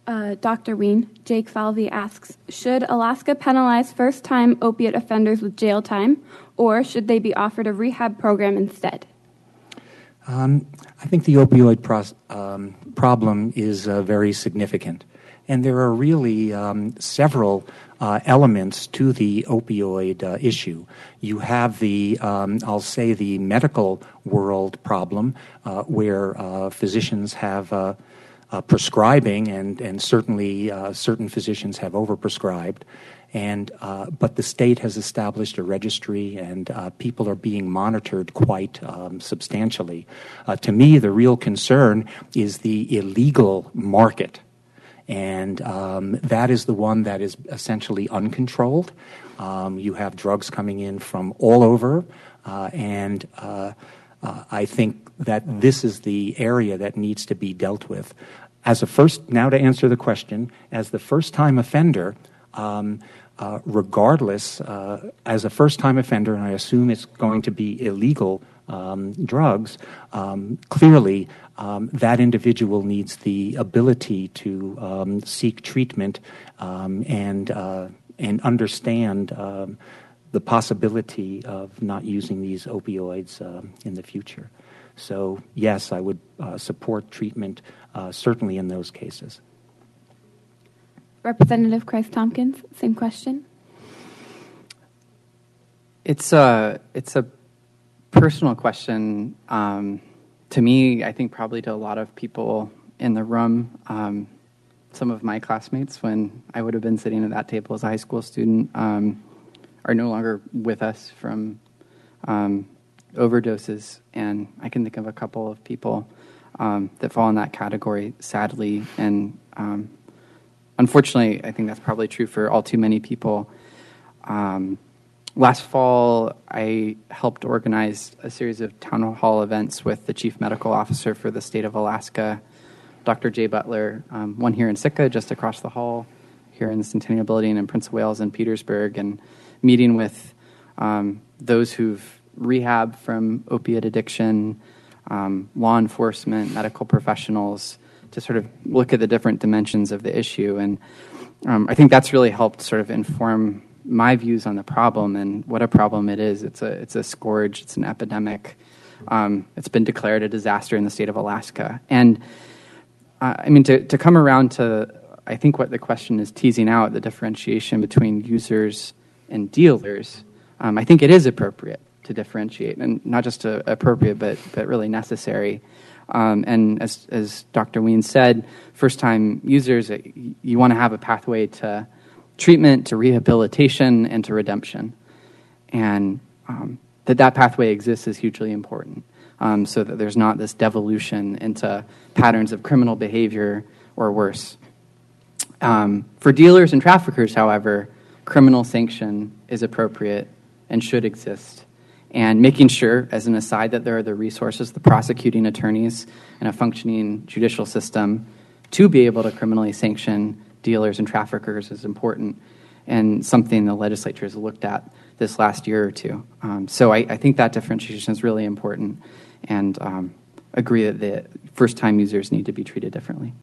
Dr. Ween, Jake Falvey asks, should Alaska penalize first-time opiate offenders with jail time, or should they be offered a rehab program instead? I think the opioid problem is very significant. And there are really several elements to the opioid issue. You have the, I'll say, the medical world problem where physicians have prescribing, and certainly certain physicians have overprescribed. But the state has established a registry, and people are being monitored quite substantially. To me, the real concern is the illegal market, and that is the one that is essentially uncontrolled. You have drugs coming in from all over, and I think that this is the area that needs to be dealt with. Now to answer the question, as the first-time offender, regardless, as a first-time offender, and I assume it's going to be illegal drugs, clearly that individual needs the ability to seek treatment and understand the possibility of not using these opioids in the future. So, yes, I would support treatment certainly in those cases. Representative Christ-Tompkins, same question. It's a personal question to me. I think probably to a lot of people in the room. Some of my classmates, when I would have been sitting at that table as a high school student, are no longer with us from overdoses, and I can think of a couple of people that fall in that category, sadly, and unfortunately, I think that's probably true for all too many people. Last fall, I helped organize a series of town hall events with the chief medical officer for the state of Alaska, Dr. Jay Butler, one here in Sitka, just across the hall, here in the Centennial Building, and Prince of Wales and Petersburg, and meeting with those who've rehabbed from opiate addiction, law enforcement, medical professionals, to sort of look at the different dimensions of the issue. And I think that's really helped sort of inform my views on the problem and what a problem it is. It's a scourge. It's an epidemic. It's been declared a disaster in the state of Alaska. And I mean, to come around to, I think what the question is teasing out, the differentiation between users and dealers, I think it is appropriate to differentiate, and not just appropriate, but really necessary. And as Dr. Ween said, first-time users, you want to have a pathway to treatment, to rehabilitation, and to redemption. And that pathway exists is hugely important, so that there's not this devolution into patterns of criminal behavior or worse. For dealers and traffickers, however, criminal sanction is appropriate and should exist. And making sure, as an aside, that there are the resources, the prosecuting attorneys, and a functioning judicial system to be able to criminally sanction dealers and traffickers is important, and something the legislature has looked at this last year or two. So I think that differentiation is really important, and agree that the first-time users need to be treated differently.